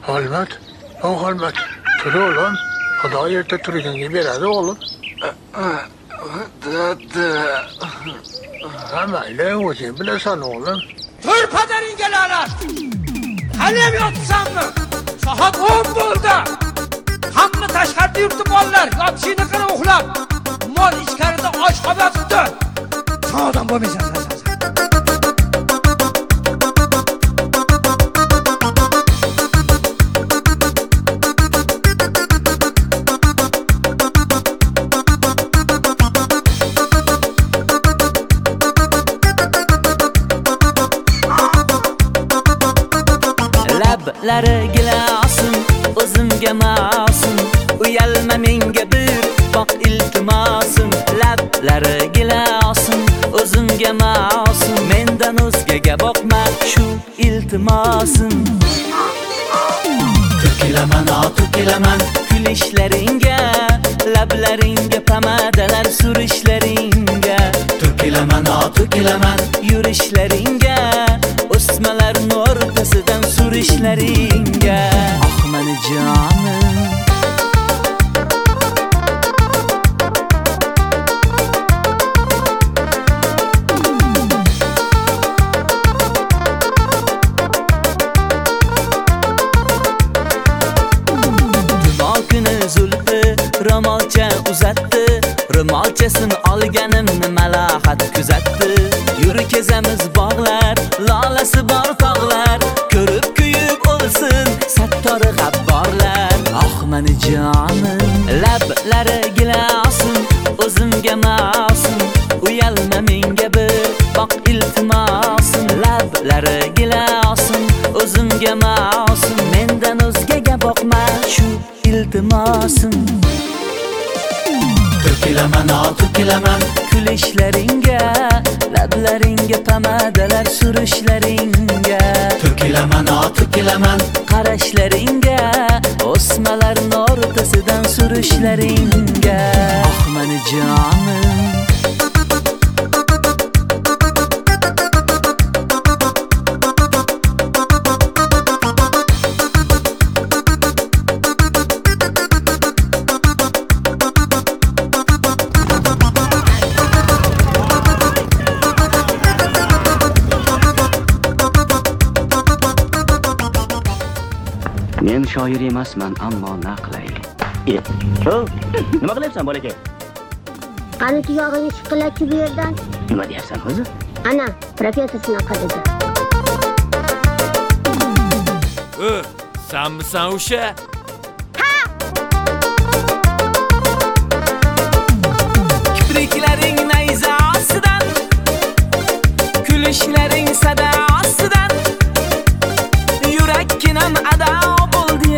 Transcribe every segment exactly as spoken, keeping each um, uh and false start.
Olmat, o olmat. Tur oğlum. Xudo erta turganga beradi oğlum. Dada. Ha mayli, o'zing bilasan o'g'lim. Tur padaringga la'nat. Haliyam yotsanmi? Soat o'n bo'ldi. Hamma tashqarida yuribdi bolalar. Yotishini qara uxlab. Mol ichkarida osh qolib yotibdi. Sen odam bo'lmaysan sen. Lablari gilasin, o'zimga ma'sum. Uyalma menga bir boq iltimosim. Lablari gilasin, o'zimga ma'sum. Mendan o'zgaga boqma shu iltimosim. To'kilaman, to'kilaman kulishlaringga, lablaringga pomadalar surishlaringga. To'kilaman, to'kilaman yurishlaringga, o'smalarning o'rtasidan surishlaringga. Oh meni jonim, Juma kuni zulfi ro'molcha uzatdi. Ro'molchasini olganimni malahat kuzatdi. Yur kezamiz bog'lar, lolasi bor tog'lar. Ko'rib kuyib o'lsin sattori g'abborlar. Oh meni jonim, lablari gilasin, o'zimga ma'sum. Uyalma menga bir boq iltimosim. Lablari gilasin, o'zimga ma'sum. Mendan o'zgaga boqma shu iltimosim. To'kilaman, to'kilaman kulishlaringga, lablaringga pomadalar surishlaringga. To'kilaman, to'kilaman qarashlaringga, o'smalarning o'rtasidan surishlaringga. Oh meni jonim, men shoir emasman, ammo naqlay. Ho, nima qilyapsan bolakay? Qani tuyog'ini chiqilaki bu yerdan. Nima deyapsan o'zi? Ana, professor shunaqa dedi. O, senmisan o'sha? Ha! kipriklaring nayza ostidan, kulishlaring sada ostidan, yurakkinam ado bo'ldi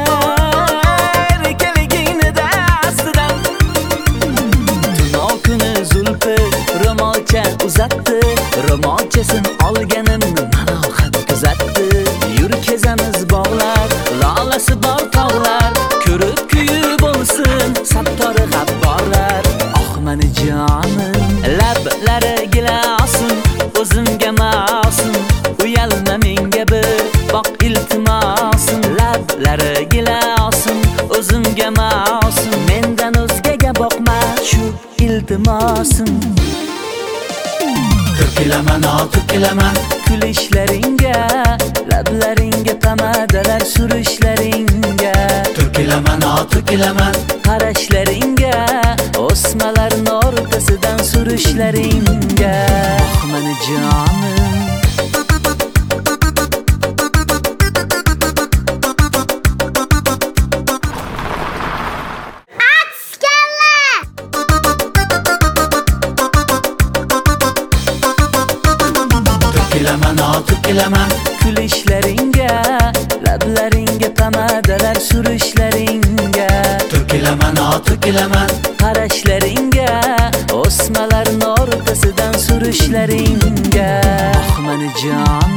erkaligingni dastidan. Juma kuni zulfi ro'molcha uzatdi. Ro'molchasini olganimni malohat kuzatdi. Yur kezamiz bog'lar, lolasi bor tog'lar. Ko'rib kuyib bo'lsin sattori g'abborlar. Oh meni jonim, lablari gilasin, o'zimga ma'sum. Uyalma menga bir boq iltimosim. Lablari gilasin, o'zimga ma'sum. Mendan o'zgaga boqma shu iltimosim. To'kilaman, to'kilaman kulishlaringga, lablaringga pomadalar surishlaringga. To'kilaman, to'kilaman qarashlaringga, o'smalarning o'rtasidan surishlaringga. Oh meni jonim, to'kilaman kulishlaringga, lablaringga pomadalar surishlaringga. To'kilaman, to'kilaman qarashlaringga, o'smalarning o'rtasidan surishlaringga. Oh meni jonim,